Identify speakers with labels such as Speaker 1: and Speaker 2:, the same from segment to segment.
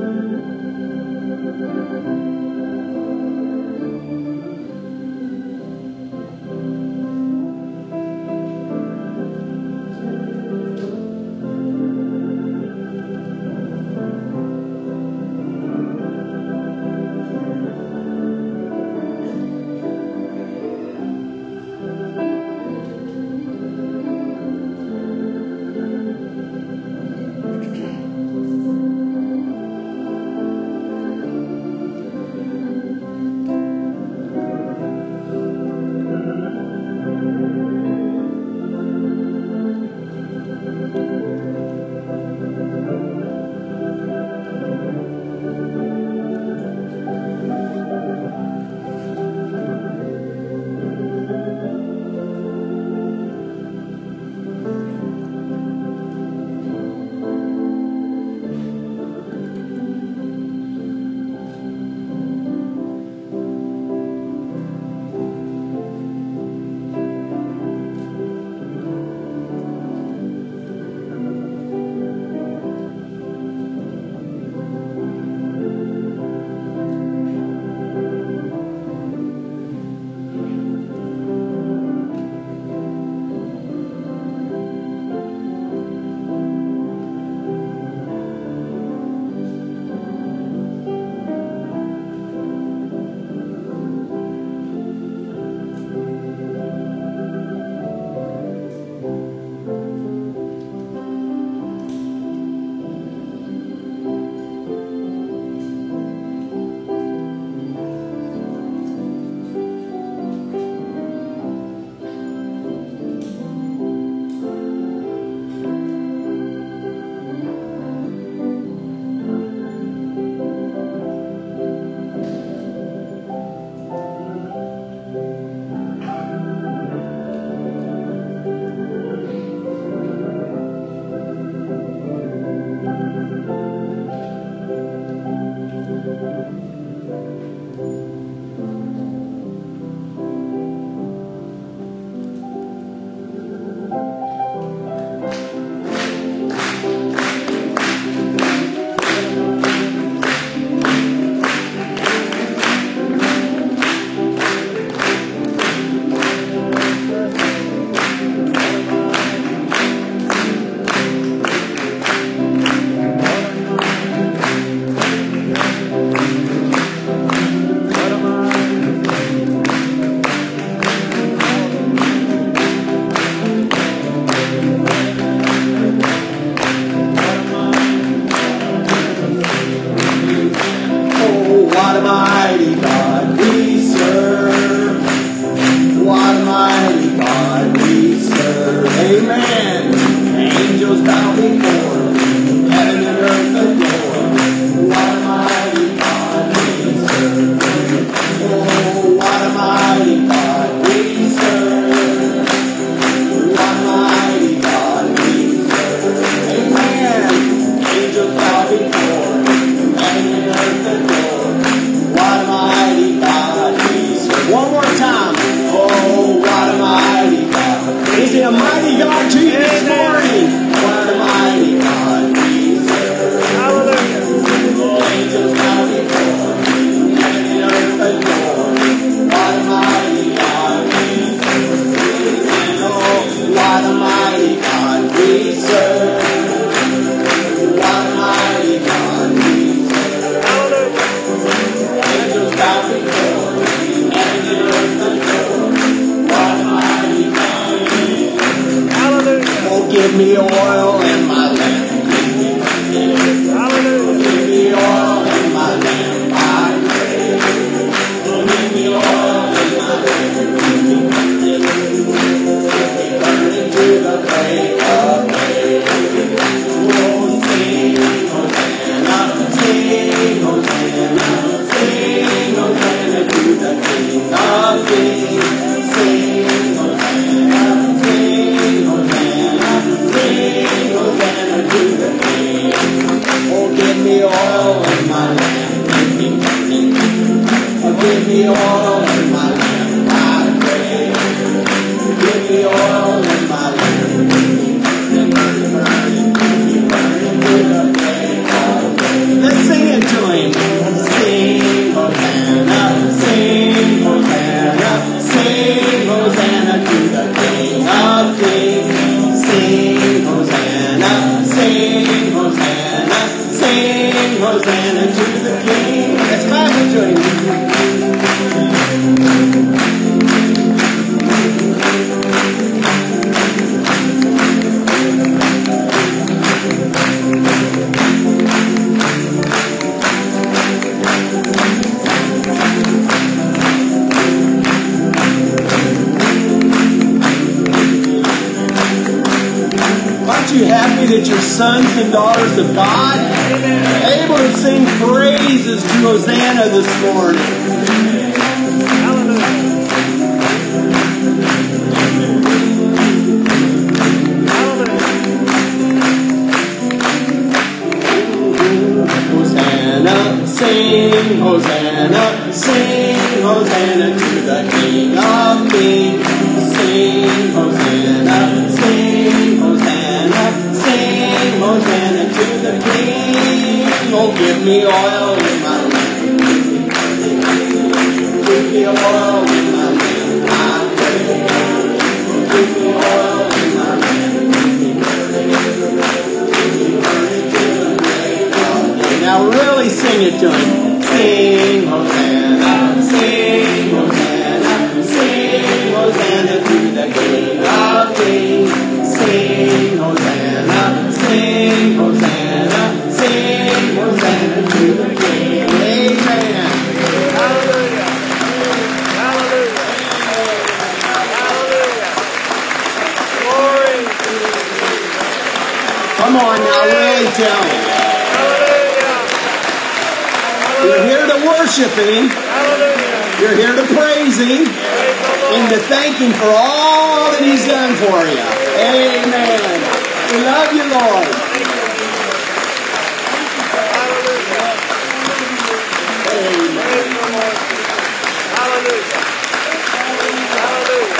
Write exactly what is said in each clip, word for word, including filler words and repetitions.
Speaker 1: Give me oil in my lamp. Hallelujah. Give me oil in my lamp. I pray. Give me oil in my lamp. Burning to the break of day. Oh, sing, Hosanna, sing, Hosanna, sing, Hosanna to the King of Kings. Sing, Hosanna, sing, Hosanna. Sing, Hosanna to the King. Oh, give me oil in my lamp. Oh, give me oil in my lamp. I pray. Give me oil in my lamp. Let's sing it. it to him. Sing Hosanna, sing Hosanna, sing Hosanna to the King of Kings. Sing Hosanna, sing Hosanna, sing Hosanna to the King. Let's clap it to him. You happy that your sons and daughters of God are able to sing praises to Hosanna this morning? Hosanna, sing Hosanna, sing Hosanna to the King of Kings. Sing Hosanna, sing Hosanna, sing Hosanna to the King. Oh, give me oil in my lamp. Give me oil in my lamp, I pray. Give me oil in my lamp. Now really sing it to him. Sing Hosanna, sing Hosanna, sing Hosanna to the King of Kings. Sing Hosanna, sing Hosanna, sing Hosanna to the King. Amen.
Speaker 2: Hallelujah. Hallelujah. Hallelujah. Glory.
Speaker 1: Come on now, really tell him. You're here to worship him.
Speaker 2: Hallelujah.
Speaker 1: You're here to praise him and to thank him for all that he's done for you. Amen. We love you, Lord.
Speaker 2: Amen. Hallelujah. Hallelujah.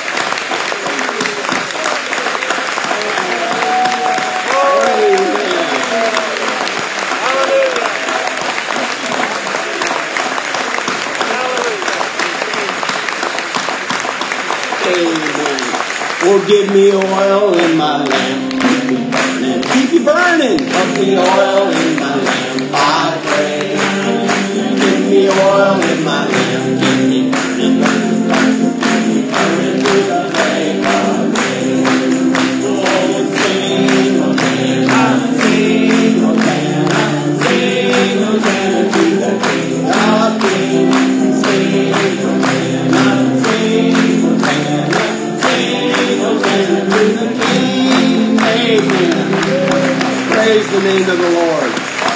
Speaker 1: Oh, give me oil in my lamp. Keep me burning. Keep you burning. Put me oil in my lamp, I pray. Give me oil in my lamp. Keep me burning. Keep me burning to the break of day. Oh, sing Hosanna, sing Hosanna, sing Hosanna to the King of Kings. Sing Hosanna, sing Hosanna. Hosanna to the King. Amen. Praise the name of the Lord.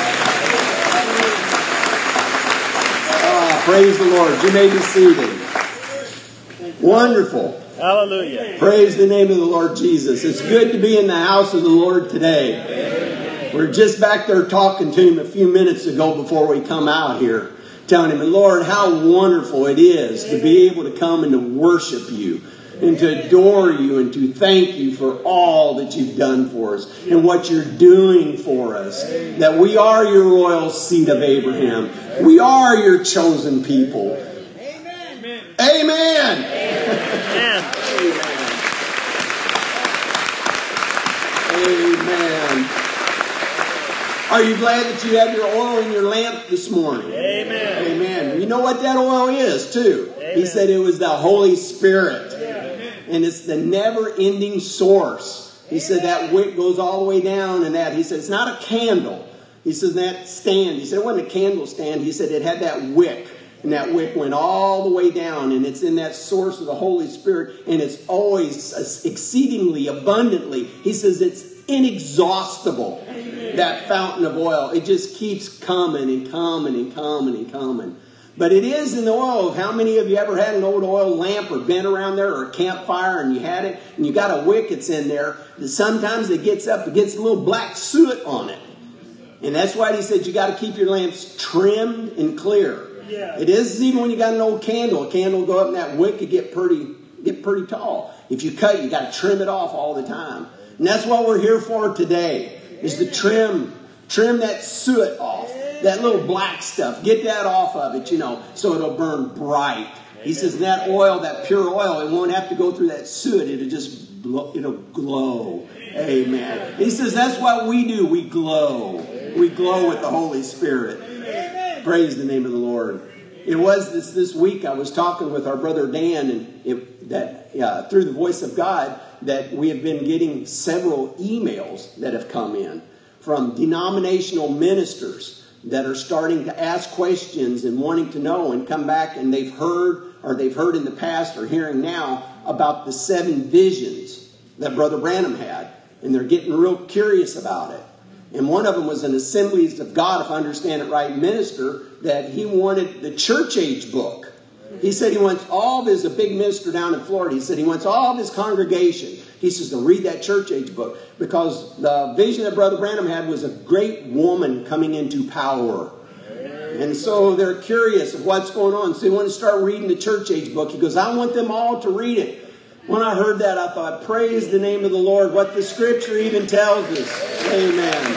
Speaker 1: Ah, praise the Lord. You may be seated. Wonderful.
Speaker 2: Hallelujah.
Speaker 1: Praise the name of the Lord Jesus. It's good to be in the house of the Lord today. We're just back there talking to him a few minutes ago before we come out here. Telling him, Lord, how wonderful it is to be able to come and to worship you. And to adore you and to thank you for all that you've done for us and what you're doing for us. That we are your royal seed of Abraham. We are your chosen people. Amen. Amen.
Speaker 2: Amen.
Speaker 1: Amen. Are you glad that you have your oil in your lamp this morning?
Speaker 2: Amen.
Speaker 1: Amen. You know what that oil is too.
Speaker 2: Amen.
Speaker 1: He said it was the Holy Spirit. And it's the never-ending source. He said that wick goes all the way down and that. He said it's not a candle. He says that stand. He said it wasn't a candle stand. He said it had that wick. And that wick went all the way down. And it's in that source of the Holy Spirit. And it's always exceedingly abundantly. He says it's inexhaustible. Amen. That fountain of oil. It just keeps coming and coming and coming and coming. But it is in the oil. How many of you ever had an old oil lamp or been around there or a campfire and you had it and you got a wick that's in there? Sometimes it gets up, it gets a little black soot on it. And that's why he said you got to keep your lamps trimmed and clear. Yeah. It is even when you got an old candle. A candle will go up and that wick could get pretty, get pretty tall. If you cut, you got to trim it off all the time. And that's what we're here for today, is to trim, trim that soot off. that little black stuff. Get that off of it, you know, so it'll burn bright. He says, and that oil, that pure oil, it won't have to go through that soot. It'll just blow, it'll glow. Amen. He says that's what we do. We glow. We glow with the Holy Spirit. Praise the name of the Lord. It was this this week I was talking with our brother Dan, and it, that uh, through the voice of God, that we have been getting several emails that have come in from denominational ministers that are starting to ask questions and wanting to know and come back, and they've heard or they've heard in the past or hearing now about the seven visions that Brother Branham had, and they're getting real curious about it. And one of them was an Assemblies of God, if I understand it right, minister, that he wanted the church age book. He said he wants all of his, a big minister down in Florida, he said he wants all of his congregation. He says to read that church age book, because the vision that Brother Branham had was a great woman coming into power. And so they're curious of what's going on. So they want to start reading the church age book. He goes, I want them all to read it. When I heard that, I thought, praise the name of the Lord, what the Scripture even tells us. Amen.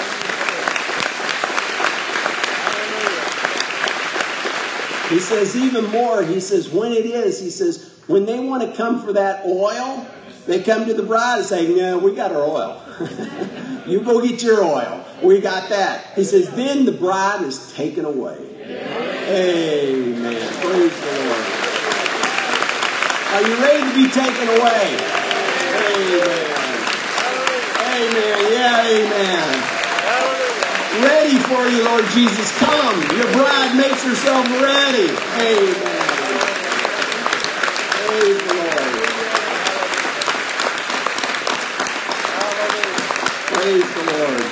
Speaker 1: He says even more, he says, when it is, he says, when they want to come for that oil, they come to the bride and say, no, we got our oil. You go get your oil. We got that. He says, then the bride is taken away. Amen. Praise the Lord. Are you ready to be taken away? Amen. Amen. Yeah, amen. Ready for you, Lord Jesus. Come. Your bride makes herself ready. Amen. Praise the Lord. Praise the Lord.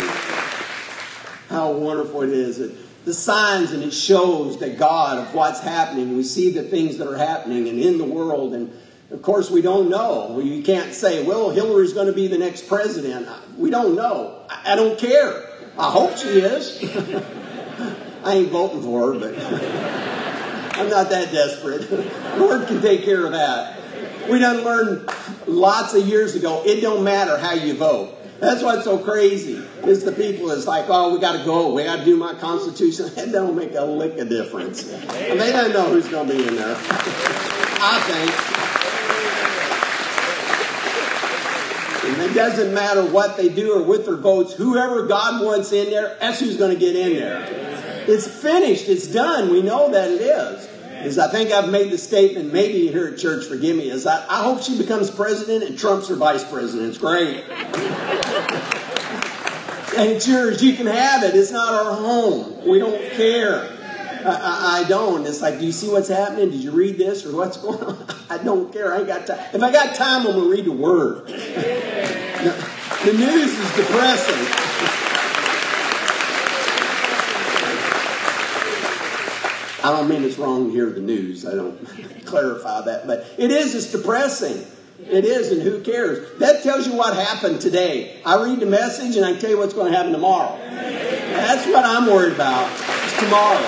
Speaker 1: How wonderful it is. It, the signs, and it shows that God of what's happening. We see the things that are happening and in the world, and of course we don't know. You can't say, well, Hillary's going to be the next president. We don't know. I, I don't care. I hope she is. I ain't voting for her, but I'm not that desperate. The Lord can take care of that. We done learned lots of years ago, it don't matter how you vote. That's what's so crazy, is the people is like, oh, we got to go. We got to do my Constitution. That don't make a lick of difference. And they don't know who's going to be in there. I think. And it doesn't matter what they do or with their votes. Whoever God wants in there, that's who's going to get in there. It's finished. It's done. We know that it is. Is I think I've made the statement, maybe here at church, forgive me, is I, I hope she becomes president and Trump's her vice president. It's great. And it's yours. You can have it. It's not our home. We don't care. I, I, I don't. It's like, do you see what's happening? Did you read this or what's going on? I don't care. I ain't got time. If I got time, I'm going to read the Word. The, the news is depressing. I don't mean it's wrong to hear the news. I don't clarify that. But it is. It's depressing. It is, and who cares? That tells you what happened today. I read the message, and I can tell you what's going to happen tomorrow. That's what I'm worried about. It's tomorrow.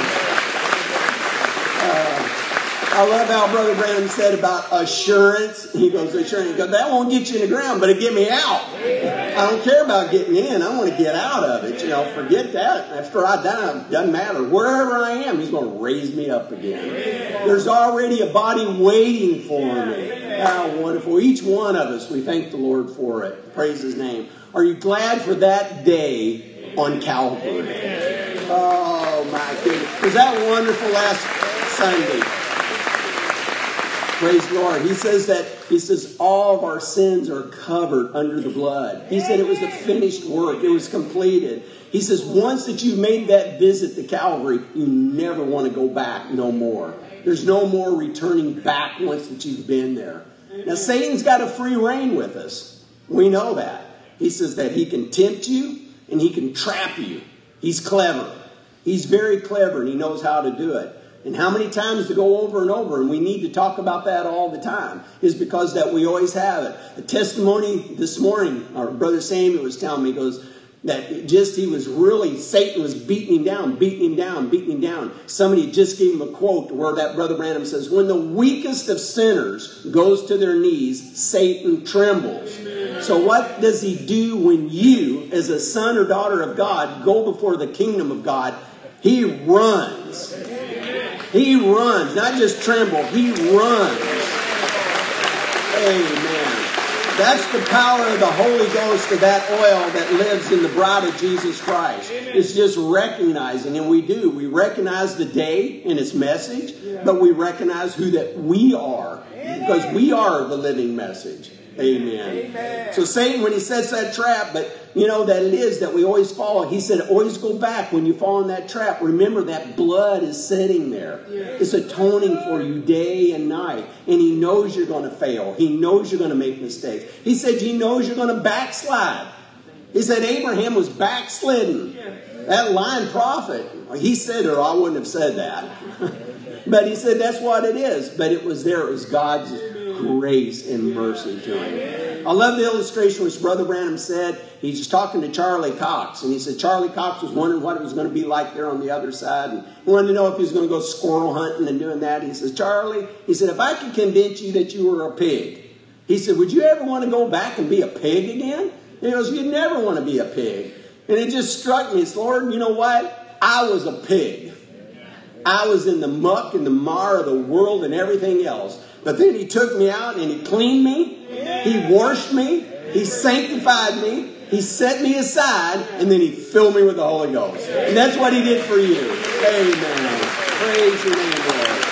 Speaker 1: Uh, I love how Brother Branham said about assurance. He goes, assurance. He goes, that won't get you in the ground, but it get me out. I don't care about getting in. I want to get out of it. You know, forget that. After I die, it doesn't matter. Wherever I am, He's going to raise me up again. There's already a body waiting for me. How wonderful. Each one of us, we thank the Lord for it. Praise His name. Are you glad for that day on Calvary? Oh, my goodness. Was that wonderful last Sunday? Praise the Lord. He says that, he says, all of our sins are covered under the blood. He said it was a finished work. It was completed. He says once that you've made that visit to Calvary, you never want to go back no more. There's no more returning back once that you've been there. Now, Satan's got a free reign with us. We know that. He says that he can tempt you and he can trap you. He's clever. He's very clever, and he knows how to do it. And how many times to go over and over, and we need to talk about that all the time, is because that we always have it. A testimony this morning, our brother Samuel was telling me, he goes, that just he was really, Satan was beating him down, beating him down, beating him down. Somebody just gave him a quote where that Brother Branham says, when the weakest of sinners goes to their knees, Satan trembles. So what does he do when you, as a son or daughter of God, go before the kingdom of God? He runs. He runs, not just tremble. He runs. Amen. That's the power of the Holy Ghost, of that oil that lives in the bride of Jesus Christ. It's just recognizing, and we do. We recognize the day and its message, but we recognize who that we are, because we are the living message. Amen. Amen. So Satan, when he sets that trap, but you know that it is that we always fall. He said, always go back when you fall in that trap. Remember that blood is sitting there. It's atoning for you day and night. And he knows you're going to fail. He knows you're going to make mistakes. He said he knows you're going to backslide. He said Abraham was backslidden. That lying prophet, he said it, or I wouldn't have said that. But he said that's what it is. But it was there. It was God's grace and mercy to him. I love the illustration which Brother Branham said. He's just talking to Charlie Cox. And he said Charlie Cox was wondering what it was going to be like there on the other side. And he wanted to know if he was going to go squirrel hunting and doing that. He says, Charlie, he said, if I could convince you that you were a pig, he said, would you ever want to go back and be a pig again? He goes, you'd never want to be a pig. And it just struck me. It's, Lord, you know what? I was a pig. I was in the muck and the mar of the world and everything else. But then he took me out and he cleaned me. He washed me. He sanctified me. He set me aside. And then he filled me with the Holy Ghost. And that's what he did for you. Amen. Praise your name, Lord.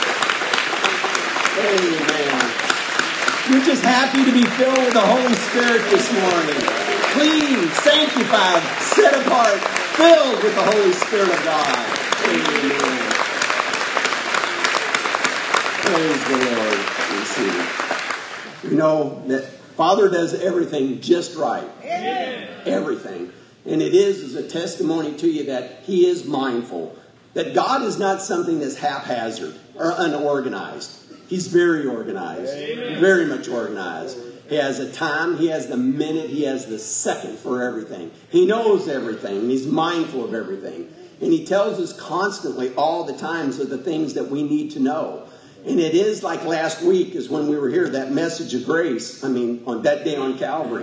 Speaker 1: Amen. You're just happy to be filled with the Holy Spirit this morning. Clean, sanctified, set apart, filled with the Holy Spirit of God. Amen. Praise the Lord. You know that Father does everything just right. Amen. Everything. And it is as a testimony to you that He is mindful. That God is not something that's haphazard or unorganized. He's very organized. Amen. Very much organized. He has a time, He has the minute, He has the second for everything. He knows everything, and He's mindful of everything. And He tells us constantly all the times of the things that we need to know. And it is like last week is when we were here, that message of grace, I mean, on that day on Calvary.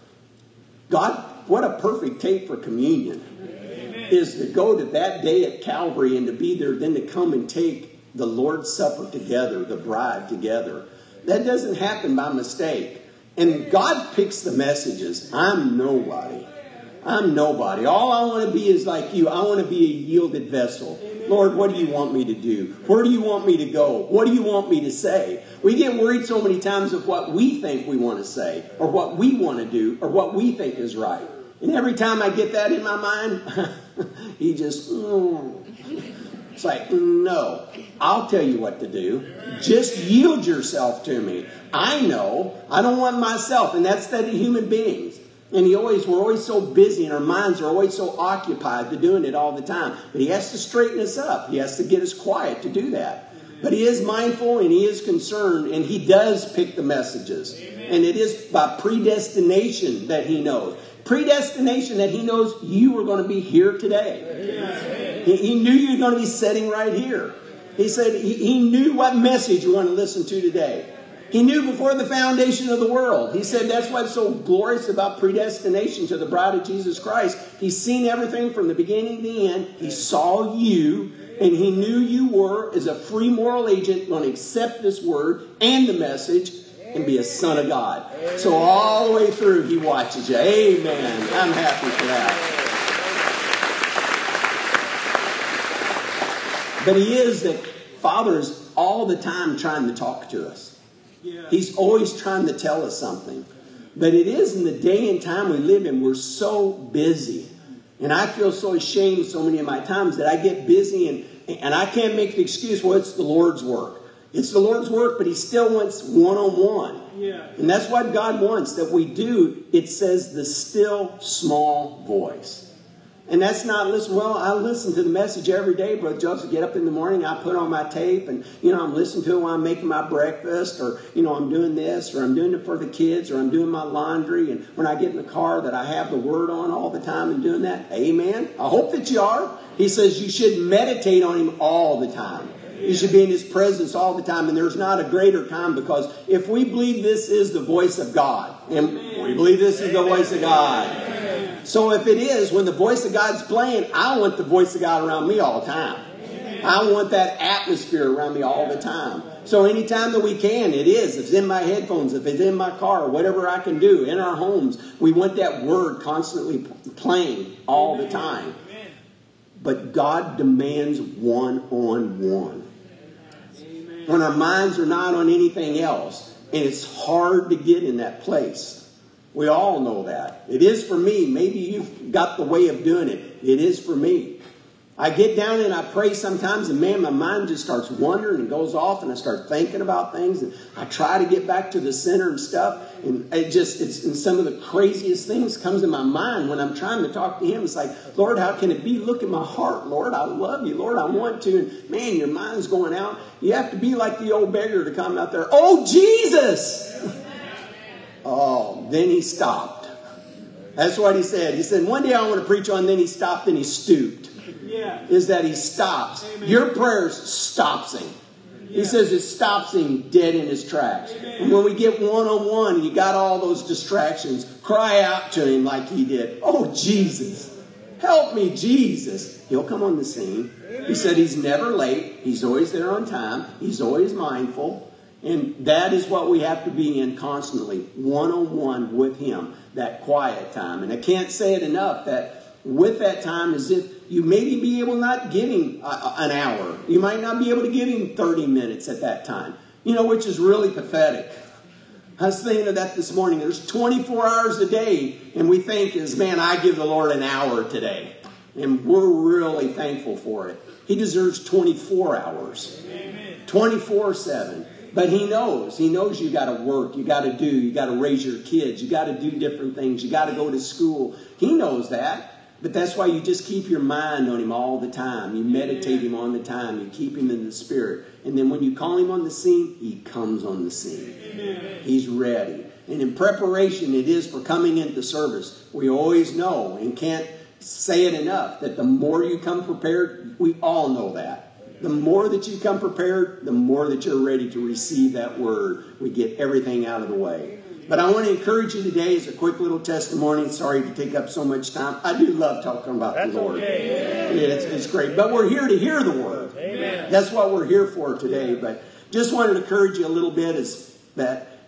Speaker 1: God, what a perfect tape for communion. Amen. Is to go to that day at Calvary and to be there, then to come and take the Lord's Supper together, the bride together. That doesn't happen by mistake. And God picks the messages. I'm nobody. I'm nobody. All I want to be is like you. I want to be a yielded vessel. Lord, what do you want me to do? Where do you want me to go? What do you want me to say? We get worried so many times of what we think we want to say, or what we want to do, or what we think is right. And every time I get that in my mind, he just, mm. It's like, no, I'll tell you what to do. Just yield yourself to me. I know. I don't want myself, and that's that human beings. And he always, we're always so busy, and our minds are always so occupied to doing it all the time. But He has to straighten us up. He has to get us quiet to do that. But He is mindful and He is concerned, and He does pick the messages. Amen. And it is by predestination that He knows. Predestination that He knows you were going to be here today. He, he knew you were going to be sitting right here. He said he, he knew what message you want to listen to today. He knew before the foundation of the world. He said that's what's so glorious about predestination to the bride of Jesus Christ. He's seen everything from the beginning to the end. He saw you, and He knew you were, as a free moral agent, going to accept this word and the message and be a son of God. So all the way through, He watches you. Amen. I'm happy for that. But He is that Father is all the time trying to talk to us. He's always trying to tell us something. But it is in the day and time we live in, we're so busy. And I feel so ashamed so many of my times that I get busy and, and I can't make the excuse, well, it's the Lord's work. It's the Lord's work, but He still wants one-on-one. Yeah. And that's what God wants, that we do. It says the still small voice. And that's not, listen, well, I listen to the message every day, Brother Joseph. Get up in the morning, I put on my tape, and, you know, I'm listening to it while I'm making my breakfast, or, you know, I'm doing this, or I'm doing it for the kids, or I'm doing my laundry, and when I get in the car that I have the Word on all the time and doing that. Amen. I hope that you are. He says you should meditate on Him all the time. You should be in His presence all the time. And there's not a greater time, because if we believe this is the voice of God, and we believe this is the voice of God. So if it is, when the voice of God's playing, I want the voice of God around me all the time. I want that atmosphere around me all the time. So anytime that we can, it is. If it's in my headphones, if it's in my car, whatever I can do, in our homes, we want that word constantly playing all the time. But God demands one-on-one. When our minds are not on anything else, and it's hard to get in that place. We all know that. It is for me. Maybe you've got the way of doing it. It is for me. I get down and I pray sometimes, and man, my mind just starts wandering and goes off, and I start thinking about things, and I try to get back to the center and stuff, and it just, it's and some of the craziest things comes in my mind when I'm trying to talk to Him. It's like, Lord, how can it be? Look at my heart, Lord. I love you, Lord. I want to. And man, your mind's going out. You have to be like the old beggar to come out there. Oh, Jesus! Oh, then he stopped. That's what he said. He said, one day I want to preach on, then he stopped and he stooped. Yeah. Is that he stops. Amen. Your prayers stops him. Yeah. He says it stops him dead in his tracks. Amen. And when we get one-on-one, you got all those distractions. Cry out to him like he did. Oh, Jesus. Help me, Jesus. He'll come on the scene. Amen. He said he's never late. He's always there on time. He's always mindful. And that is what we have to be in constantly. One-on-one with him. That quiet time. And I can't say it enough that with that time, as if you maybe be able not give him uh, an hour. You might not be able to give him thirty minutes at that time. You know, which is really pathetic. I was thinking of that this morning. There's twenty-four hours a day, and we think is, man, I give the Lord an hour today. And we're really thankful for it. He deserves twenty-four hours. twenty-four seven. But He knows. He knows you got to work. You got to do. You got to raise your kids. You got to do different things. You got to go to school. He knows that. But that's why you just keep your mind on Him all the time. You meditate Him on the time. You keep Him in the Spirit. And then when you call Him on the scene, He comes on the scene. Amen. He's ready. And in preparation, it is for coming into service. We always know and can't say it enough that the more you come prepared, we all know that. The more that you come prepared, the more that you're ready to receive that word. We get everything out of the way. But I want to encourage you today as a quick little testimony. Sorry to take up so much time. I do love talking about That's the Lord. Okay. Yeah, it's, it's great. But we're here to hear the word. Amen. That's what we're here for today. But just wanted to encourage you a little bit is that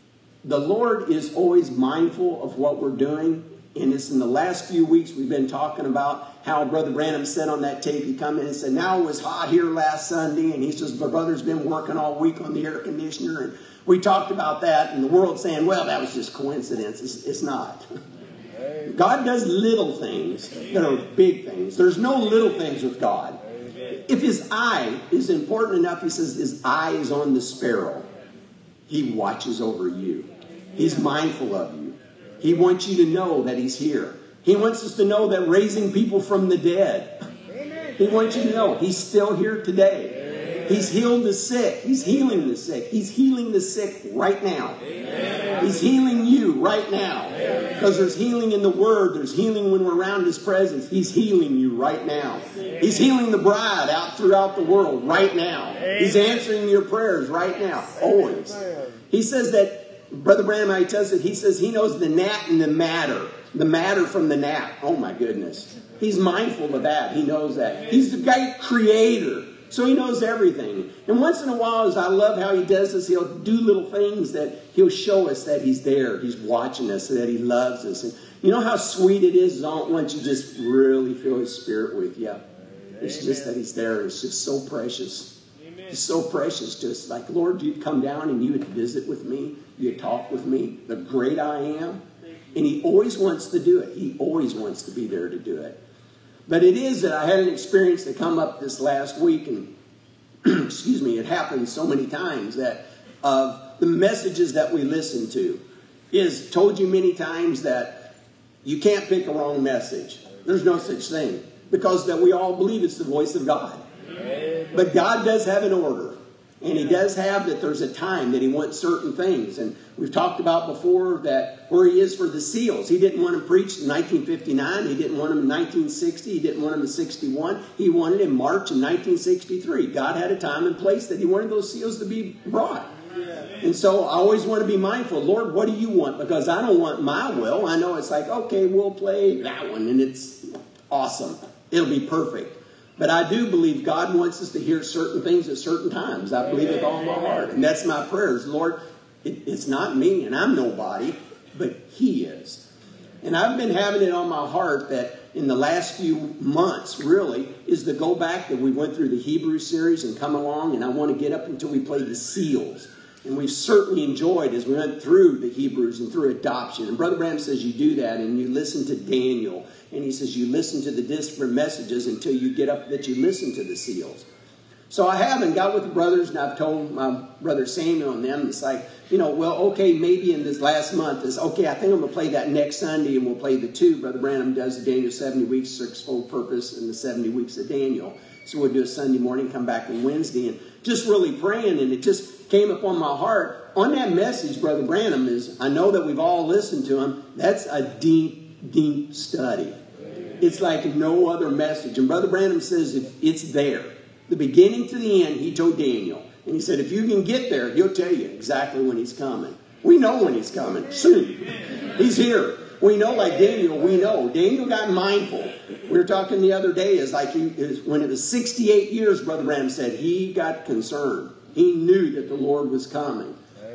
Speaker 1: the Lord is always mindful of what we're doing. And it's in the last few weeks we've been talking about how Brother Branham said on that tape, he come in and said, now it was hot here last Sunday. And he says, my brother's been working all week on the air conditioner. And we talked about that, and the world saying, well, that was just coincidence. It's, it's not. God does little things that are big things. There's no little things with God. If His eye is important enough, He says His eye is on the sparrow. He watches over you. He's mindful of you. He wants you to know that He's here. He wants us to know that raising people from the dead. He wants you to know He's still here today. He's healed the sick. He's healing the sick. He's healing the sick right now. Amen. He's healing you right now. Because there's healing in the Word. There's healing when we're around His presence. He's healing you right now. He's healing the bride out throughout the world right now. He's answering your prayers right now. Always. He says that, Brother Branham tells it, he says he knows the gnat and the matter. The matter from the gnat. Oh my goodness. He's mindful of that. He knows that. He's the great creator. So He knows everything. And once in a while, as I love how He does this, He'll do little things that He'll show us that He's there. He's watching us, that He loves us. And you know how sweet it is once you just really feel His Spirit with you? It's Amen. Just that He's there. It's just so precious. Amen. It's so precious. Just like, Lord, you'd come down and you would visit with me. You'd talk with me. The great I am. And He always wants to do it. He always wants to be there to do it. But it is that I had an experience that come up this last week, and excuse me, it happened so many times that of the messages that we listen to is told you many times that you can't pick a wrong message. There's no such thing, because that we all believe it's the voice of God. But God does have an order. And he does have that there's a time that he wants certain things. And we've talked about before that where he is for the seals. He didn't want him preached in nineteen fifty-nine. He didn't want him in nineteen sixty. He didn't want him in sixty-one. He wanted in March in nineteen sixty-three. God had a time and place that he wanted those seals to be brought. And so I always want to be mindful, Lord, what do you want? Because I don't want my will. I know it's like, okay, we'll play that one and it's awesome. It'll be perfect. But I do believe God wants us to hear certain things at certain times. I believe with all my heart. And that's my prayers. Lord, it, it's not me and I'm nobody, but he is. And I've been having it on my heart that in the last few months, really, is to go back that we went through the Hebrew series and come along. And I want to get up until we play the seals. And we've certainly enjoyed as we went through the Hebrews and through adoption. And Brother Branham says you do that and you listen to Daniel. And he says you listen to the different messages until you get up that you listen to the seals. So I have and got with the brothers and I've told my brother Samuel and them, it's like, you know, well, okay, maybe in this last month, it's okay, I think I'm going to play that next Sunday and we'll play the two. Brother Branham does the Daniel seventy weeks, sixfold purpose, and the seventy weeks of Daniel. So we'll do a Sunday morning, come back on Wednesday, and just really praying, and it just came upon my heart. On that message, Brother Branham is, I know that we've all listened to him, that's a deep, deep study. It's like no other message. And Brother Branham says if it's there. The beginning to the end, he told Daniel. And he said, if you can get there, he'll tell you exactly when he's coming. We know when he's coming. Soon. He's here. We know, like Daniel, we know. Daniel got mindful. We were talking the other day, is like he, is when it was sixty-eight years, Brother Branham said, he got concerned. He knew that the Lord was coming.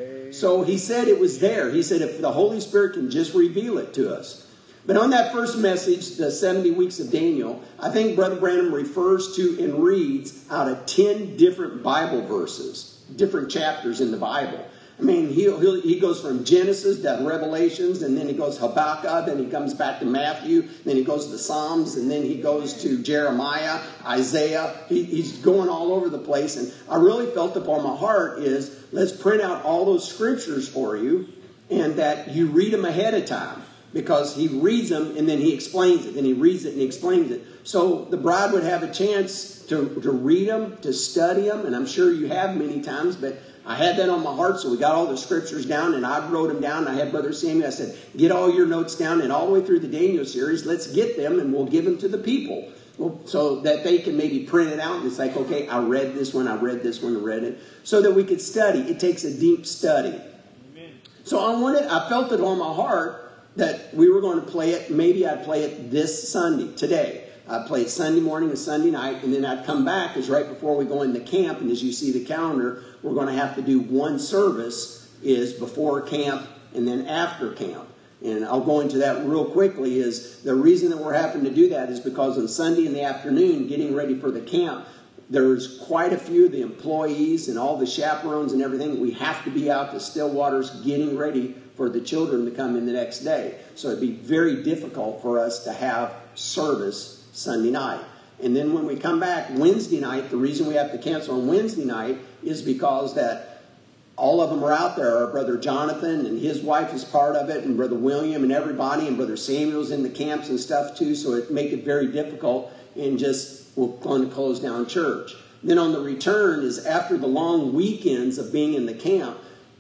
Speaker 1: So he said it was there. He said, if the Holy Spirit can just reveal it to us. But on that first message, the seventy weeks of Daniel, I think Brother Branham refers to and reads out of ten different Bible verses, different chapters in the Bible. I mean, he he'll, he goes from Genesis to Revelations, and then he goes Habakkuk, then he comes back to Matthew, then he goes to the Psalms, and then he goes to Jeremiah, Isaiah. He, he's going all over the place. And I really felt upon my heart is, let's print out all those scriptures for you, and that you read them ahead of time. Because he reads them and then he explains it. And he reads it and he explains it. So the bride would have a chance to, to read them, to study them. And I'm sure you have many times. But I had that on my heart. So we got all the scriptures down and I wrote them down. I had Brother Samuel. I said, get all your notes down. And all the way through the Daniel series, let's get them and we'll give them to the people. Well, so that they can maybe print it out. And it's like, okay, I read this one. I read this one. I read it. So that we could study. It takes a deep study. Amen. So I wanted, I felt it on my heart that we were going to play it. Maybe I'd play it this Sunday, today. I'd play it Sunday morning and Sunday night, and then I'd come back, because right before we go into camp, and as you see the calendar, we're going to have to do one service, is before camp and then after camp. And I'll go into that real quickly, is the reason that we're having to do that is because on Sunday in the afternoon, getting ready for the camp, there's quite a few of the employees and all the chaperones and everything. We have to be out to Stillwater's getting ready for the children to come in the next day. So it'd be very difficult for us to have service Sunday night. And then when we come back Wednesday night, the reason we have to cancel on Wednesday night is because that all of them are out there. Our Brother Jonathan and his wife is part of it, and Brother William and everybody, and Brother Samuel's in the camps and stuff too, so it make it very difficult, and just we're going to close down church. Then on the return is after the long weekends of being in the camp,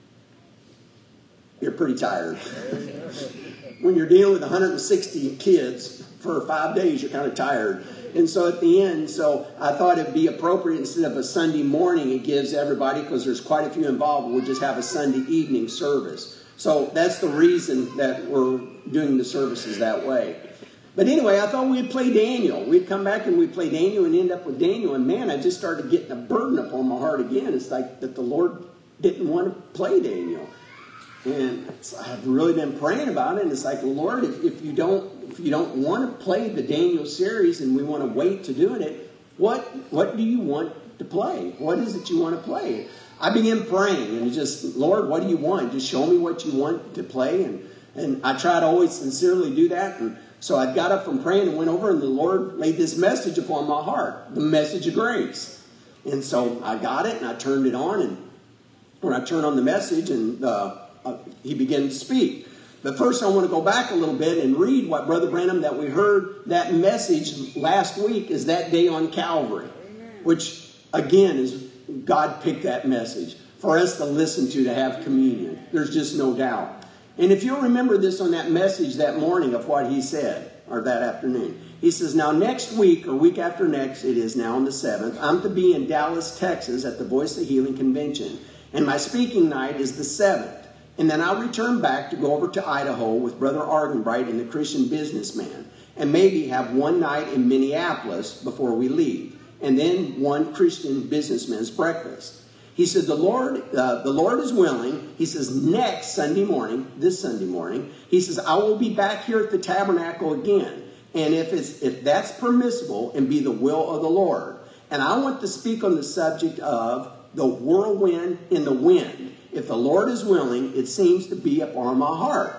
Speaker 1: you're pretty tired. When you're dealing with one hundred sixty kids for five days, you're kind of tired. And so at the end, so I thought it'd be appropriate, instead of a Sunday morning, it gives everybody, because there's quite a few involved, we'll just have a Sunday evening service. So that's the reason that we're doing the services that way. But anyway, I thought we'd play Daniel. We'd come back and we'd play Daniel and end up with Daniel. And man, I just started getting a burden upon my heart again. It's like that the Lord didn't want to play Daniel. And I've really been praying about it. And it's like, Lord, if, if you don't if you don't want to play the Daniel series and we want to wait to doing it, what what do you want to play? What is it you want to play? I began praying and just, Lord, what do you want? Just show me what you want to play. And, and I try to always sincerely do that. And so I got up from praying and went over, and the Lord laid this message upon my heart, the message of grace. And so I got it and I turned it on. And when I turned on the message, and uh, uh, he began to speak. But first I want to go back a little bit and read what Brother Branham, that we heard that message last week, is that day on Calvary. Which, again, is God picked that message for us to listen to, to have communion. There's just no doubt. And if you'll remember this on that message that morning of what he said, or that afternoon. He says, now next week, or week after next, it is now on the seventh, I'm to be in Dallas, Texas at the Voice of Healing Convention. And my speaking night is the seventh. And then I'll return back to go over to Idaho with Brother Ardenbright and the Christian Businessman. And maybe have one night in Minneapolis before we leave. And then one Christian Businessman's breakfast. He said, the Lord, uh, the Lord is willing. He says, next Sunday morning, this Sunday morning, he says, I will be back here at the tabernacle again. And if it's if that's permissible and be the will of the Lord. And I want to speak on the subject of the whirlwind in the wind. If the Lord is willing, it seems to be upon my heart.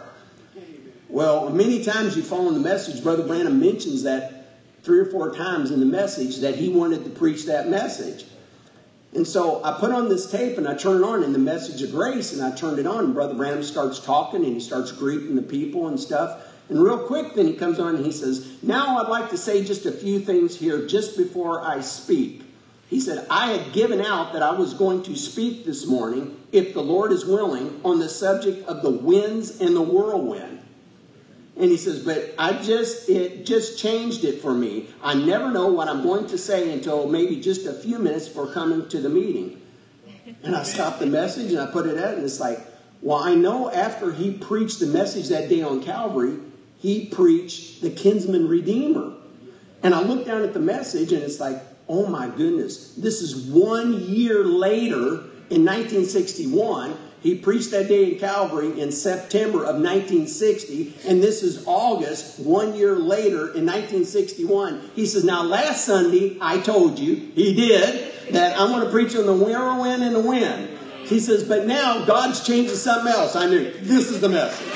Speaker 1: Well, many times you follow the message, Brother Branham mentions that three or four times in the message that he wanted to preach that message. And so I put on this tape and I turn it on in the message of grace, and I turned it on and Brother Branham starts talking and he starts greeting the people and stuff. And real quick then he comes on and he says, now I'd like to say just a few things here just before I speak. He said, I had given out that I was going to speak this morning, if the Lord is willing, on the subject of the winds and the whirlwind. And he says, but I just, it just changed it for me. I never know what I'm going to say until maybe just a few minutes before coming to the meeting. And I stopped the message and I put it out and it's like, well, I know after he preached the message that day on Calvary, he preached the kinsman redeemer. And I looked down at the message and it's like, oh my goodness, this is one year later in nineteen sixty-one. He preached that day in Calvary in September of nineteen sixty, and this is August, one year later in nineteen sixty-one. He says, now last Sunday, I told you, he did, that I'm going to preach on the whirlwind and the wind. He says, but now God's changing something else. I knew, this is the message.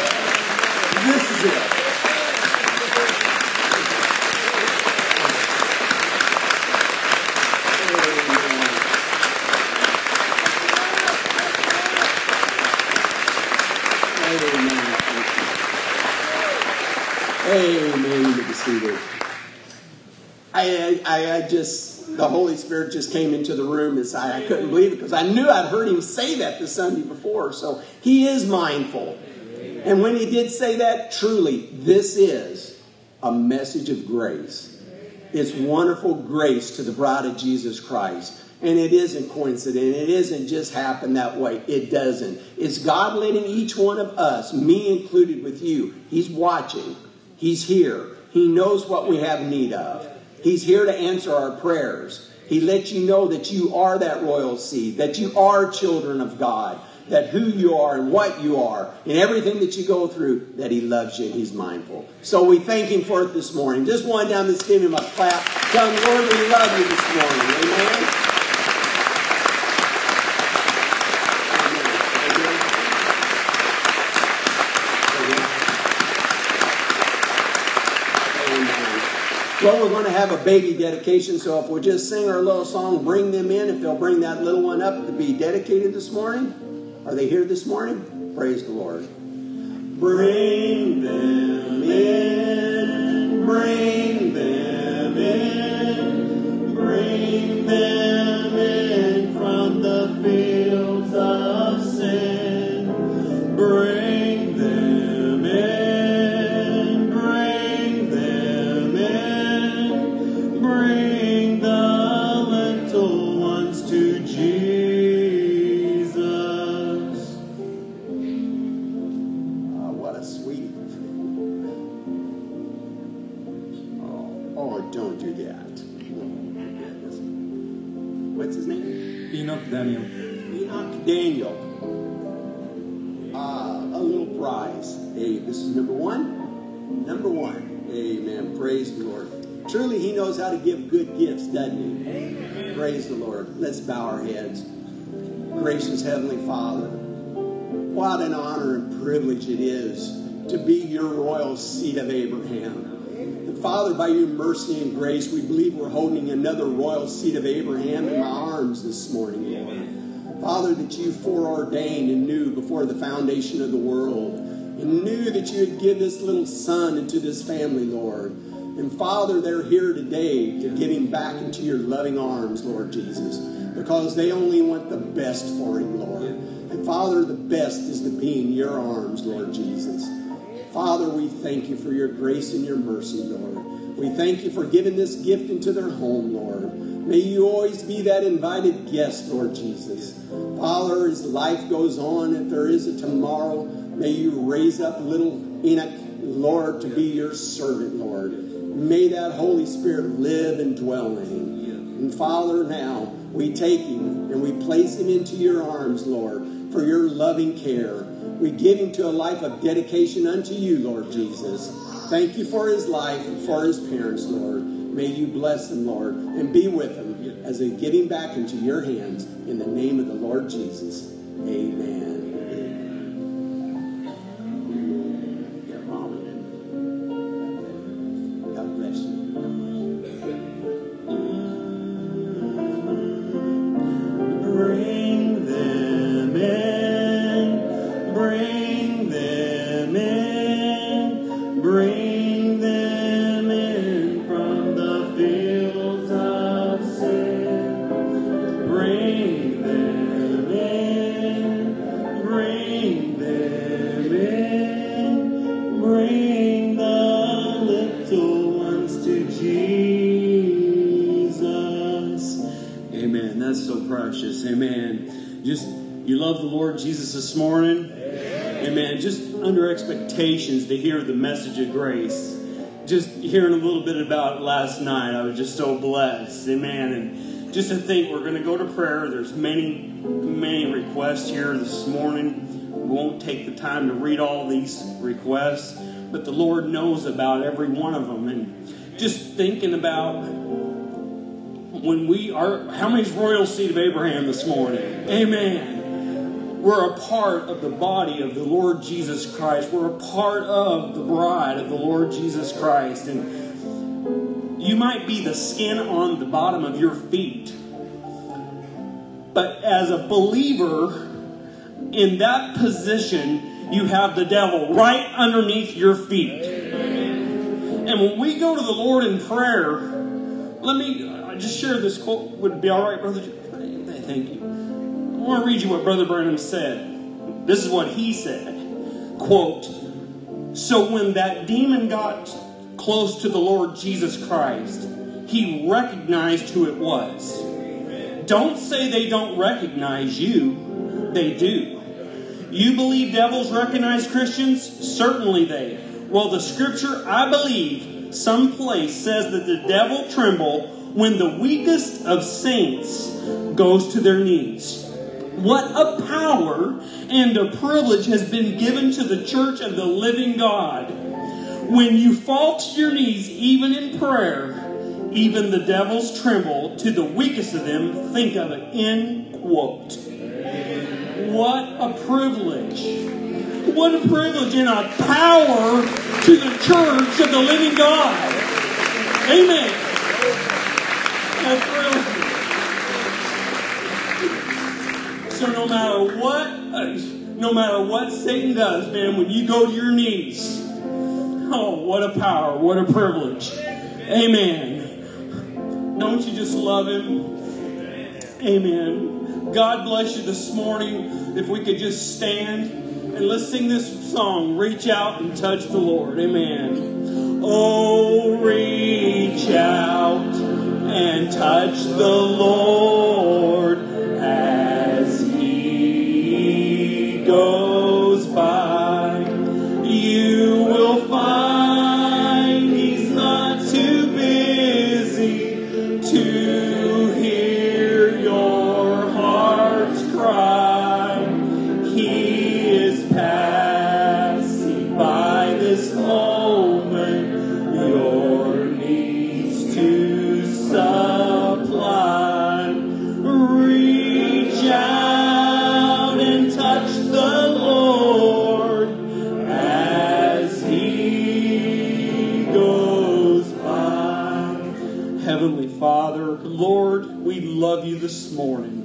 Speaker 1: This is it. Amen. You can be seated. I, I, I just, the Holy Spirit just came into the room and I, I couldn't believe it because I knew I'd heard him say that the Sunday before. So he is mindful. And when he did say that, truly, this is a message of grace. It's wonderful grace to the bride of Jesus Christ. And it isn't coincident. It isn't just happen that way. It doesn't. It's God letting each one of us, me included with you, he's watching. He's here. He knows what we have need of. He's here to answer our prayers. He lets you know that you are that royal seed, that you are children of God, that who you are and what you are, and everything that you go through, that he loves you and he's mindful. So we thank him for it this morning. Just one down, let's give him a clap. Tell him, Lord, we love you this morning. Amen. Well, we're going to have a baby dedication, so if we'll just sing our little song, Bring Them In, if they'll bring that little one up to be dedicated this morning. Are they here this morning? Praise the Lord. Bring them in, bring them in, bring them in from the fields of sin. Bring them in, bring them in, bring the little ones to Jesus. Oh, what a sweet. Oh, oh, don't do that. What's his name?
Speaker 3: Enoch Daniel.
Speaker 1: Enoch Daniel. Ah, a little prize. Hey, this is number one. Number one. Amen. Praise the Lord. Truly, he knows how to give good gifts, doesn't he? Amen. Praise the Lord. Let's bow our heads. Gracious Heavenly Father, what an honor and privilege it is to be your royal seed of Abraham. And Father, by your mercy and grace, we believe we're holding another royal seed of Abraham in my arms this morning, Lord. Father, that you foreordained and knew before the foundation of the world, and knew that you would give this little son into this family, Lord. And Father, they're here today to get him back into your loving arms, Lord Jesus, because they only want the best for him, Lord. And Father, the best is to be in your arms, Lord Jesus. Father, we thank you for your grace and your mercy, Lord. We thank you for giving this gift into their home, Lord. May you always be that invited guest, Lord Jesus. Father, as life goes on, if there is a tomorrow, may you raise up little Enoch, Lord, to be your servant, Lord. May that Holy Spirit live and dwell in him. And Father, now we take him and we place him into your arms, Lord, for your loving care. We give him to a life of dedication unto you, Lord Jesus. Thank you for his life and for his parents, Lord. May you bless them, Lord, and be with them as they get him back into your hands in the name of the Lord Jesus. Amen. God bless you.
Speaker 3: Bring them in, bring them in, bring them in from the fields of sin. Bring them in, bring them in, bring the little ones to Jesus. Amen. That's so precious. Amen. Just, you love the Lord Jesus this morning? Amen. Just under expectations to hear the message of grace. Just hearing a little bit about it last night, I was just so blessed. Amen. And just to think we're going to go to prayer. There's many, many requests here this morning. We won't take the time to read all these requests, but the Lord knows about every one of them. And just thinking about when we are, how many's royal seed of Abraham this morning? Amen. We're a part of the body of the Lord Jesus Christ. We're a part of the bride of the Lord Jesus Christ. And you might be the skin on the bottom of your feet. But as a believer, in that position, you have the devil right underneath your feet. And when we go to the Lord in prayer, let me uh, just share this quote. Would it be all right, Brother? Thank you. I want to read you what Brother Branham said. This is what he said. Quote, "So when that demon got close to the Lord Jesus Christ, he recognized who it was. Don't say they don't recognize you. They do. You believe devils recognize Christians? Certainly they. Well, the scripture, I believe, someplace says that the devil tremble when the weakest of saints goes to their knees. What a power and a privilege has been given to the church of the living God. When you fall to your knees, even in prayer, even the devils tremble. To the weakest of them, think of it." End quote. What a privilege. What a privilege and a power to the church of the living God. Amen. That's brilliant. So no matter what, no matter what Satan does, man, when you go to your knees, oh, what a power, what a privilege. Amen. Don't you just love him? Amen. God bless you this morning. If we could just stand and let's sing this song, Reach Out and Touch the Lord. Amen. Oh, reach out and touch the Lord as He goes by. You will find He's not too busy to hear your heart's cry. He is passing by this moment, your needs to supply. Reach out and touch the Lord as He goes by. Heavenly Father, Lord, we love you this morning.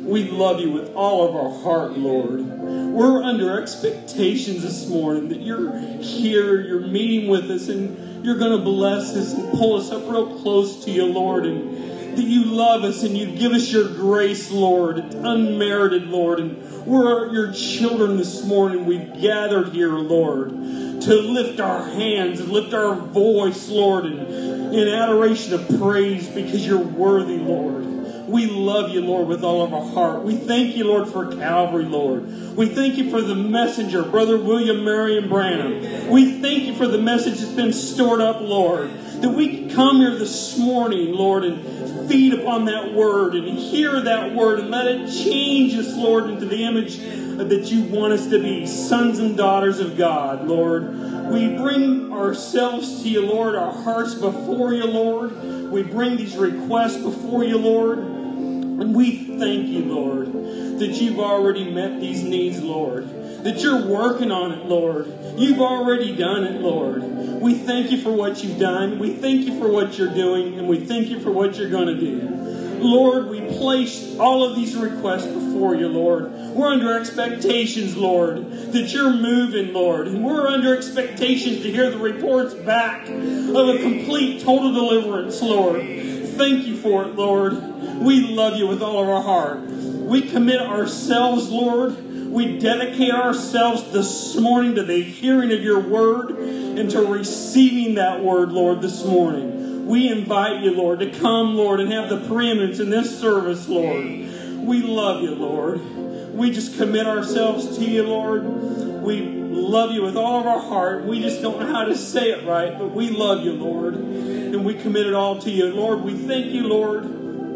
Speaker 3: We love you with all of our heart, Lord. We're under expectations this morning that you're here, you're meeting with us, and you're going to bless us and pull us up real close to you, Lord, and that you love us and you give us your grace, Lord. It's unmerited, Lord, and we're your children this morning. We've gathered here, Lord, to lift our hands and lift our voice, Lord, in, in adoration of praise because you're worthy, Lord. We love you, Lord, with all of our heart. We thank you, Lord, for Calvary, Lord. We thank you for the messenger, Brother William Marion Branham. We thank you for the message that's been stored up, Lord, that we can come here this morning, Lord, and feed upon that word and hear that word and let it change us, Lord, into the image that you want us to be, sons and daughters of God, Lord. We bring ourselves to you, Lord, our hearts before you, Lord. We bring these requests before you, Lord. And we thank you, Lord, that you've already met these needs, Lord. That you're working on it, Lord. You've already done it, Lord. We thank you for what you've done. We thank you for what you're doing. And we thank you for what you're going to do. Lord, we place all of these requests before you, Lord. We're under expectations, Lord, that you're moving, Lord. And we're under expectations to hear the reports back of a complete, total deliverance, Lord. Thank you for it, Lord. We love you with all of our heart. We commit ourselves, Lord. We dedicate ourselves this morning to the hearing of your word and to receiving that word, Lord, this morning. We invite you, Lord, to come, Lord, and have the preeminence in this service, Lord. We love you, Lord. We just commit ourselves to you, Lord. We love you with all of our heart. We just don't know how to say it right, but we love you, Lord. And we commit it all to you. Lord, we thank you, Lord,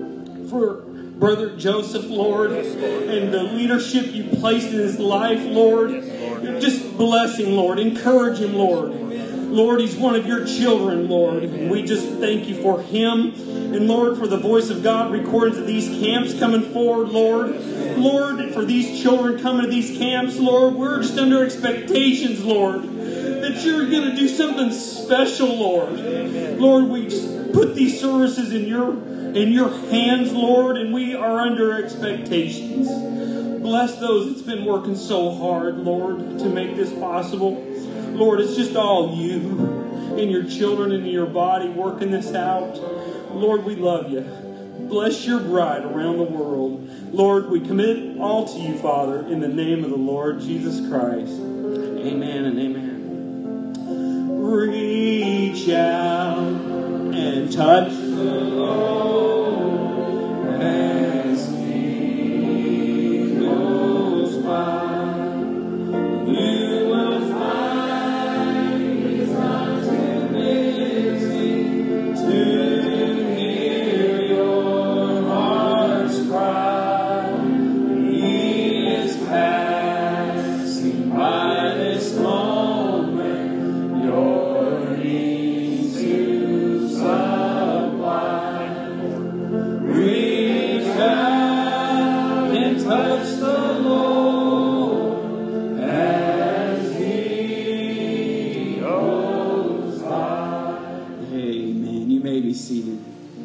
Speaker 3: for Brother Joseph, Lord, and the leadership you placed in his life, Lord. Just bless him, Lord. Encourage him, Lord. Lord, he's one of your children, Lord. And we just thank you for him. And Lord, for the Voice of God recordings of these camps coming forward, Lord. Lord, for these children coming to these camps, Lord, we're just under expectations, Lord, that you're going to do something special, Lord. Lord, we just put these services in your in your hands, Lord, and we are under expectations. Bless those that's been working so hard, Lord, to make this possible. Lord, it's just all you and your children and your body working this out. Lord, we love you. Bless your bride around the world. Lord, we commit it all to you, Father, in the name of the Lord Jesus Christ. Amen and amen. Reach out and touch the Lord as He goes by. You will find He's not too busy to hear your heart's cry. He is passing by this moment, your needs to supply. Reach out and touch the Lord as He goes by. Amen. You may be seated.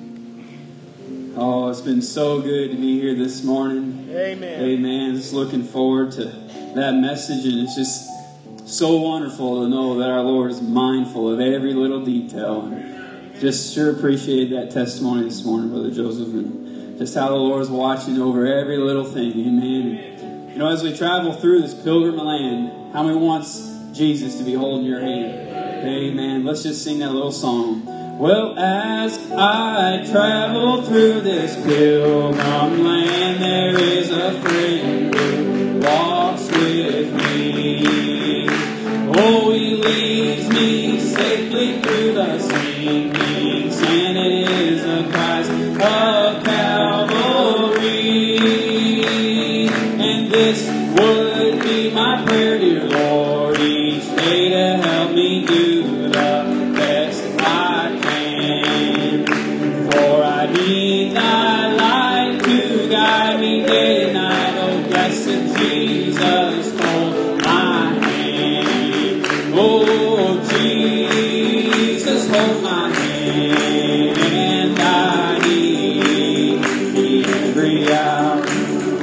Speaker 3: Oh, it's been so good to be here this morning.
Speaker 2: Amen.
Speaker 3: Amen. Just looking forward to that message, and it's just so wonderful to know that our Lord is mindful of every little detail. And just sure appreciated that testimony this morning, Brother Joseph, and just how the Lord is watching over every little thing. Amen. You know, as we travel through this pilgrim land, how many wants Jesus to be holding your hand? Amen. Let's just sing that little song. Well, as I travel through this pilgrim land, there is a friend who walks with me. Oh, he leads me safely through the sinking sand. It is the Christ of Calvary. And this would be my prayer, dear Lord, each day to help me do the best I can. For I need thy light to guide me day and night. Oh, blessed Jesus, hold my hand. Oh, Jesus, hold my hand. I need thee every hour.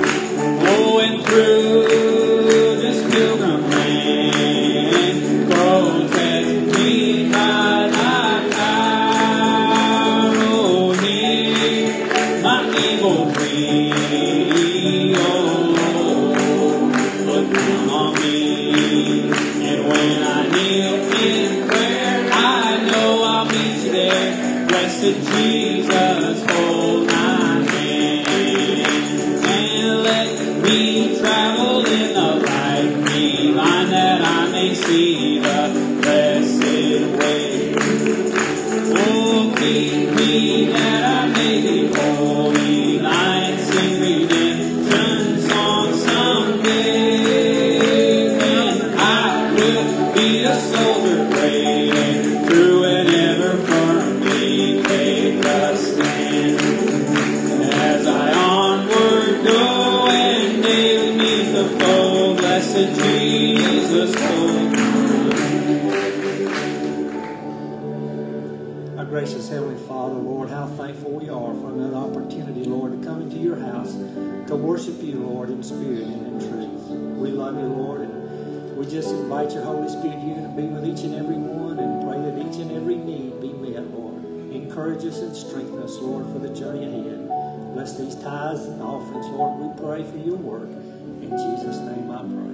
Speaker 3: my evil free. Oh Lord, look down on me. And when I kneel in prayer, I know I'll meet you there. Blessed Jesus, hold my hand and let me travel in the light behind, that I may see the blessed way. Oh, keep me that I may be holy, and sing redemption song someday. And I will be a soldier brave and true and ever firmly take a stand. As I onward go and daily meet the foe, blessed Jesus, hold my
Speaker 4: Our gracious Heavenly Father, Lord, how thankful we are for another opportunity, Lord, to come into your house, to worship you, Lord, in spirit and in truth. We love you, Lord, and we just invite your Holy Spirit here to be with each and every one and pray that each and every need be met, Lord. Encourage us and strengthen us, Lord, for the journey ahead. Bless these tithes and offerings, Lord. We pray for your work. In Jesus' name I pray.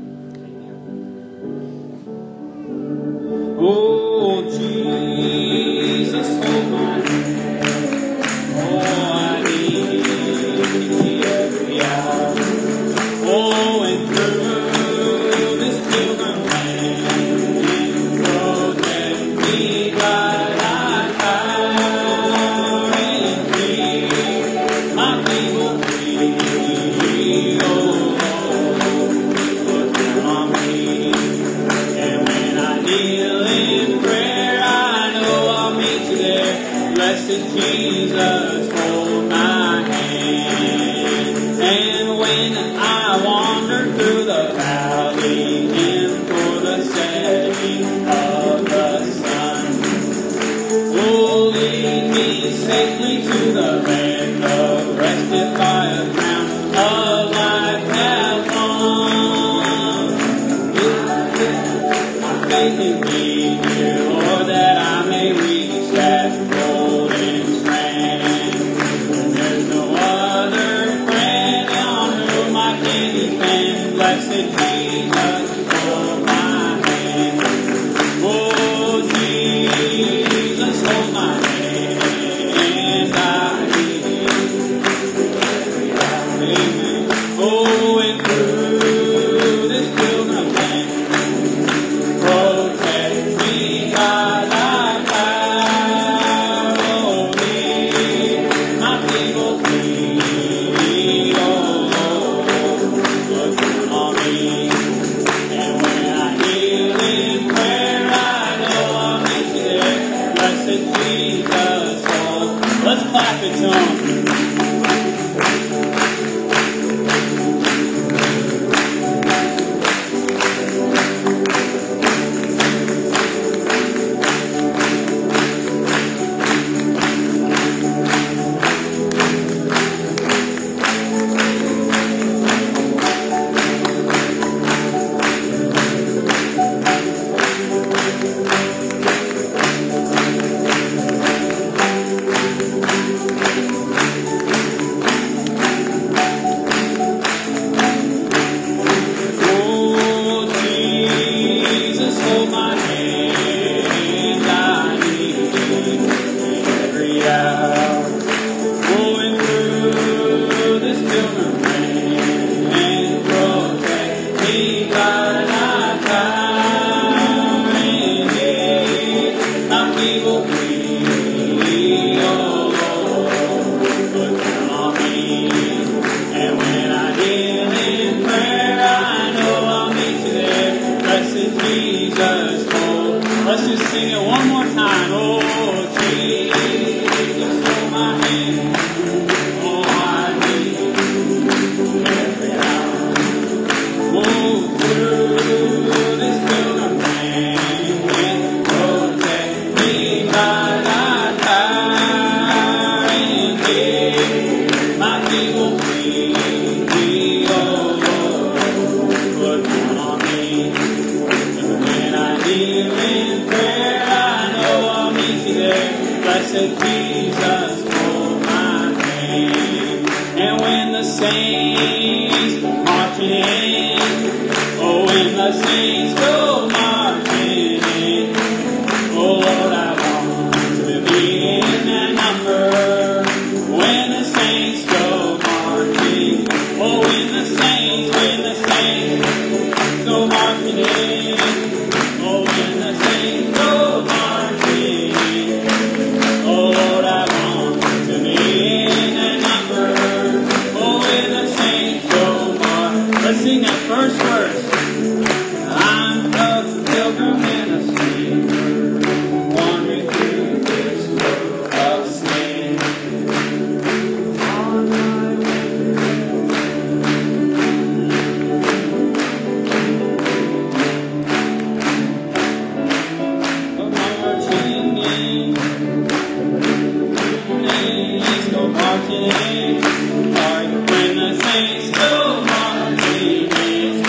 Speaker 4: Amen.
Speaker 3: Oh, Jesus, hold my hand. Oh, I need thee every hour. Oh, and through this pilgrim land, protect me by thy power and keep my people free. Oh, Lord, look down on me. And when I kneel in prayer, I know I'll meet you there. Blessed Jesus, hold my hand. And when I wander through the valley in for the setting of the sun, oh, lead me safely to the land of rest if I a crown of life have won. My faith in thee, dear Lord, that I may reach that golden strand. When there's no other friend on whom I can depend, blessed Jesus, hold my hand. Oh, Jesus, hold my hand, I need every hour. Amen. Oh, and through this pilgrim land, protect me by thy power, oh, lead my people free. Oh, Lord, look down on me. And when I kneel in prayer, I know I'll meet you there. Blessed Jesus, oh, let's clap it to him. Oh, Jesus, hold my hand, I need every hour. Going through this pilgrim land, protect me by thy power and lead my people free. Oh, Lord, look down on me. And when I kneel in prayer, I know I'll meet you there. Blessed Jesus, hold. Let's just sing it one more time. Oh, Jesus, hold my hand. Oh, I need every hour. Oh, through this pilgrim land, protect me by thy power and keep my people free. Oh, Lord, look down on me. And when I kneel in prayer, I know I'll meet you there. Blessed Jesus, hold my hand. saints go marching in. Oh, when the saints go marching in. Oh, Lord, I want to be in that number. When the saints go marching. Oh, when the saints, when the saints go marching in. Oh, when the saints go marching in. Oh, Lord, I want to be in that number. Oh, when the saints go marching. Let's sing that first verse. I'm a pilgrim and a stranger, wandering through this world of sin. On my way go marching in, saints go marching in. Lord, when the saints go marching in.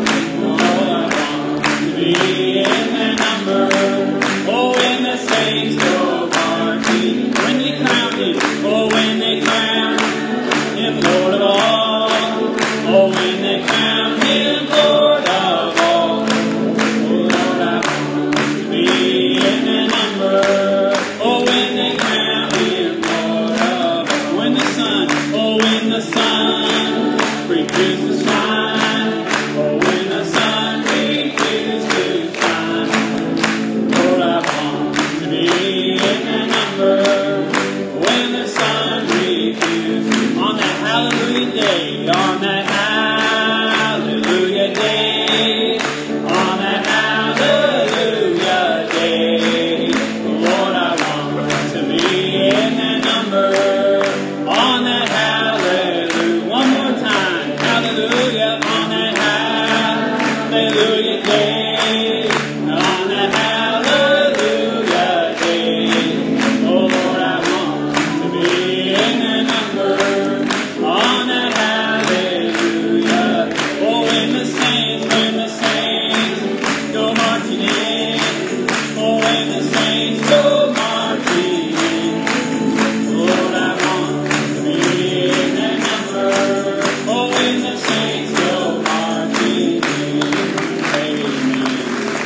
Speaker 3: Be in that number. Oh, when the saints go marching. When they crown him. Oh, when they crown him Lord of all. Oh, when they crown him Lord of all. Oh, Lord, I want to be in that number. Oh, when they crown him Lord of all. When the sun, oh, when the sun refuses to shine. Oh, when the sun refuses to shine. Lord, I want to be in that number. When the sun refuses. On that hallelujah day. On that hallelujah day. On that hallelujah day. Lord, I want to be in that number. On that hallelujah. One more time. Hallelujah. On that hallelujah day. On that hallelujah day. Oh, Lord, I want to be in that number. On that hallelujah. Oh, when the saints, when the saints go marching in. Oh, when the saints go marching in. Lord, I want to be in that number. Oh, when the saints go marching in. Amen.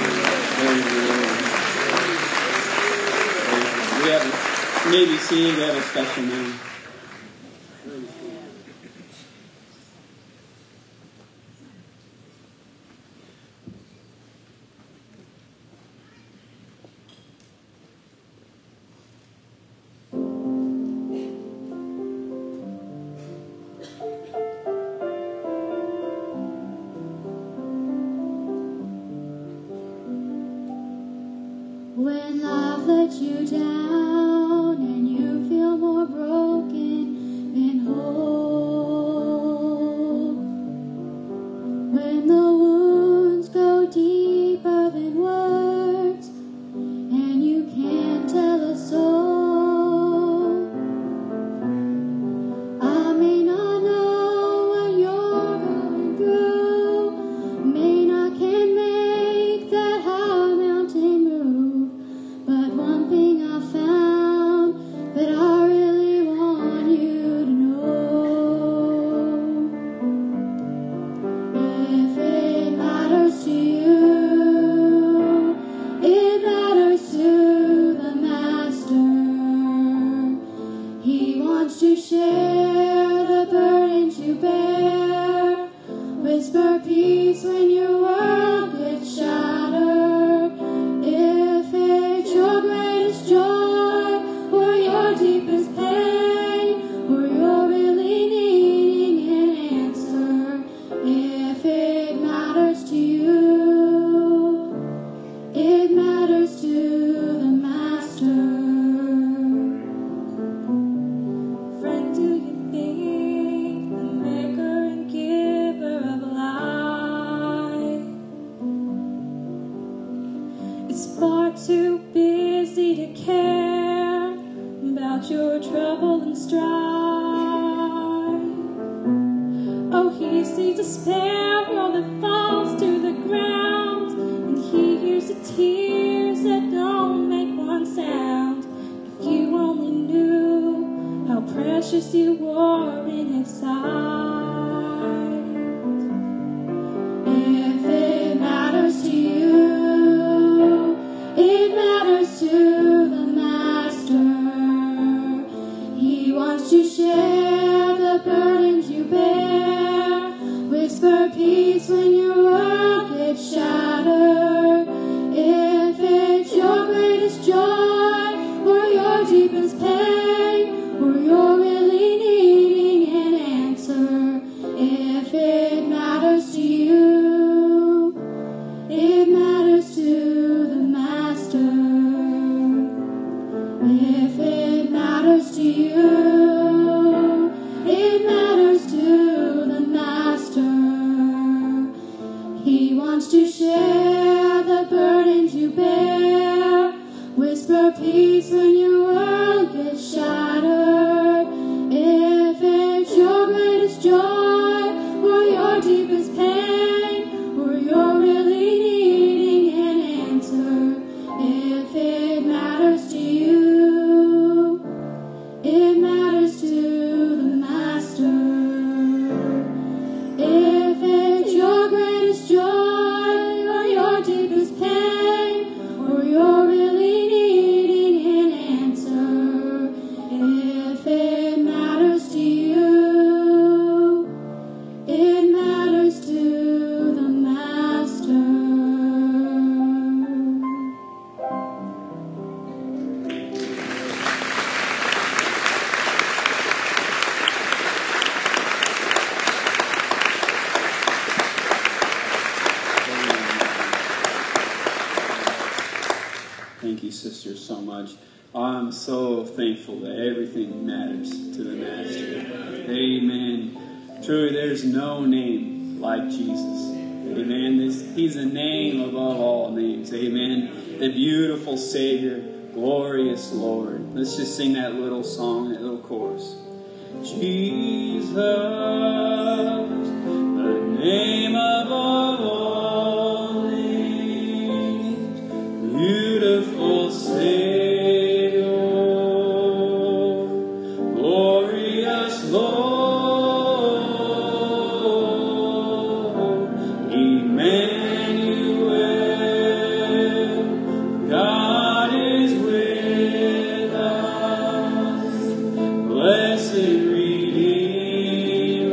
Speaker 3: We have a, maybe seeing we have a special name.
Speaker 5: When life lets you down and you feel more broken than whole. When the wounds go deeper than words and you can't tell a soul. I may not know what you're going through, may not can make that high mountain move. But one thing I found that I really want you to know. If it matters to you, it matters to the Master. He wants to share the burdens you bear. Whisper peace when your world gets shattered. If it's your greatest joy, or your deepest pain, or you're really needing an answer, if it matters to you, it matters to the Master. Friend, do you think the maker and giver of life is far too busy to care about your trouble and strife? Oh, he sees despair roll that falls to the ground, and he hears the tears that don't make one sound. If you only knew how precious you are in his sight.
Speaker 6: you, sister, so much. I'm so thankful that everything matters to the Master. Amen. Truly, there's no name like Jesus. Amen. This, he's a name above all names. Amen. The beautiful Savior, glorious Lord. Let's just sing that little song, that little chorus. Jesus, the name above all names, beautiful Savior, glorious Lord, Emmanuel, God is with us, blessed Redeemer.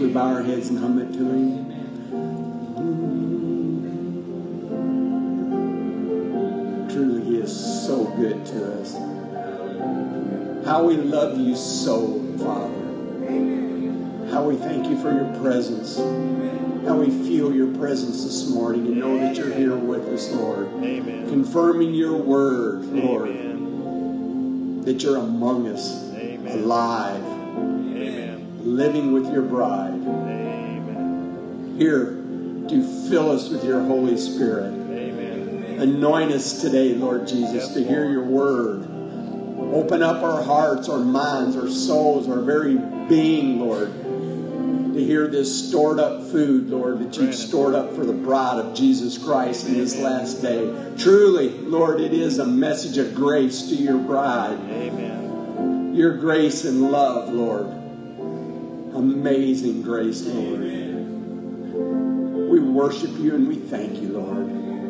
Speaker 1: we bow our heads and hum it to Him. Truly, He is so good to us. How we love You so, Father. How we thank You for Your presence. How we feel Your presence this morning and know that You're here with us, Lord.
Speaker 2: Amen.
Speaker 1: Confirming Your word, Lord.
Speaker 2: Amen.
Speaker 1: That You're among us,
Speaker 2: Amen.
Speaker 1: alive,
Speaker 2: Amen.
Speaker 1: living with Your bride.
Speaker 2: Amen.
Speaker 1: Here to fill us with Your Holy Spirit.
Speaker 2: Amen.
Speaker 1: Anoint us today, Lord Jesus,
Speaker 2: Yes,
Speaker 1: to hear
Speaker 2: Lord.
Speaker 1: Your word. Open up our hearts, our minds, our souls, our very being, Lord, to hear this stored up food, Lord, that You've stored up for the bride of Jesus Christ in this last day. Truly, Lord, it is a message of grace to Your bride.
Speaker 2: Amen.
Speaker 1: Your grace and love, Lord. Amazing grace, Lord. We worship You and we thank You, Lord.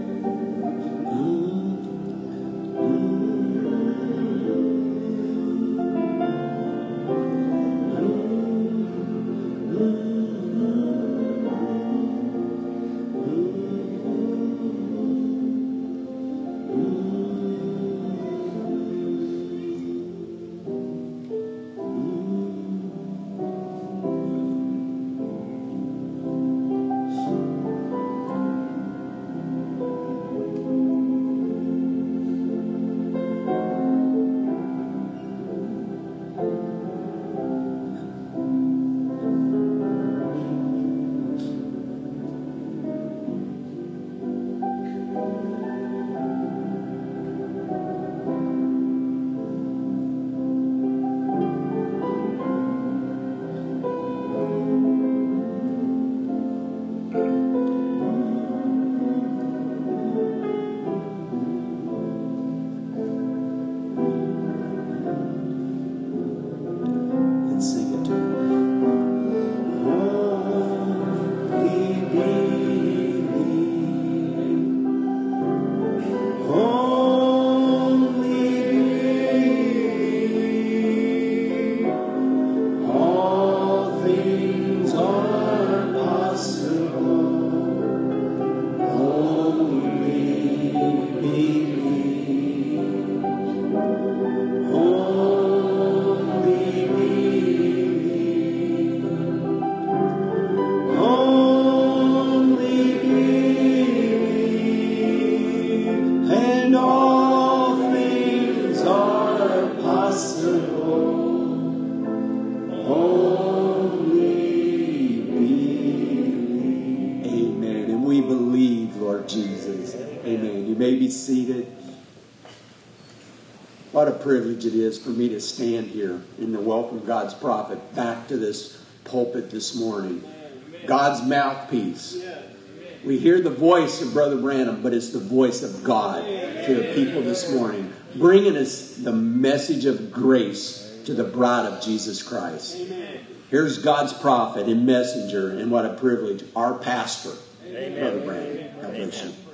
Speaker 1: What a privilege it is for me to stand here and to welcome God's prophet back to this pulpit this morning. God's mouthpiece. We hear the voice of Brother Branham, but it's the voice of God to the people this morning, bringing us the message of grace to the bride of Jesus Christ. Here's God's prophet and messenger, and what a privilege, our pastor, Brother Branham. God bless you.